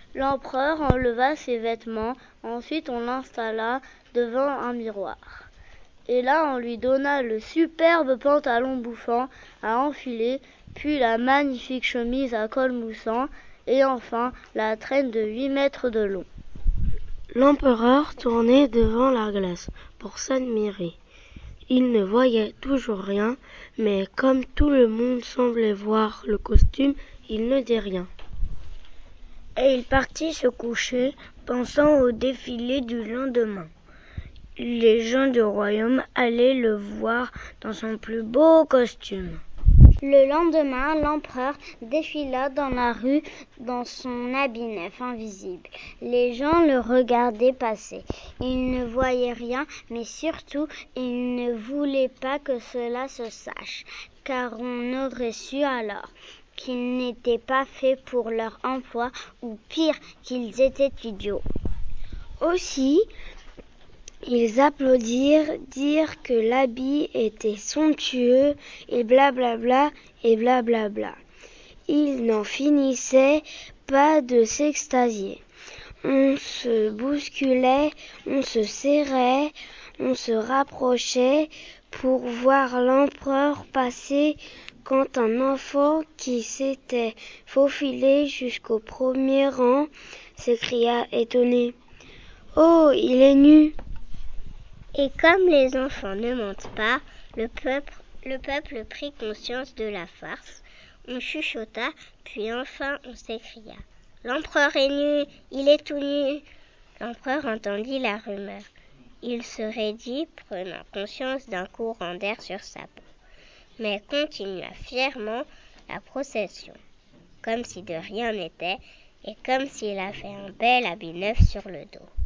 L'empereur enleva ses vêtements, ensuite on l'installa devant un miroir. Et là on lui donna le superbe pantalon bouffant à enfiler, puis la magnifique chemise à col moussant, et enfin la traîne de 8 mètres de long. L'empereur tournait devant la glace pour s'admirer. Il ne voyait toujours rien, mais comme tout le monde semblait voir le costume, il ne dit rien. Et il partit se coucher, pensant au défilé du lendemain. Les gens du royaume allaient le voir dans son plus beau costume. Le lendemain, l'empereur défila dans la rue dans son habit neuf invisible. Les gens le regardaient passer. Ils ne voyaient rien, mais surtout, ils ne voulaient pas que cela se sache, car on aurait su alors qu'ils n'étaient pas faits pour leur emploi, ou pire, qu'ils étaient idiots. Aussi, ils applaudirent, dirent que l'habit était somptueux, et blablabla, et blablabla. Ils n'en finissaient pas de s'extasier. On se bousculait, on se serrait, on se rapprochait pour voir l'empereur passer quand un enfant qui s'était faufilé jusqu'au premier rang s'écria étonné. « Oh, il est nu !» Et comme les enfants ne mentent pas, le peuple prit conscience de la farce. On chuchota, puis enfin on s'écria. « L'empereur est nu, il est tout nu !» L'empereur entendit la rumeur. Il se raidit, prenant conscience d'un courant d'air sur sa peau, mais continua fièrement la procession, comme si de rien n'était, et comme s'il avait un bel habit neuf sur le dos.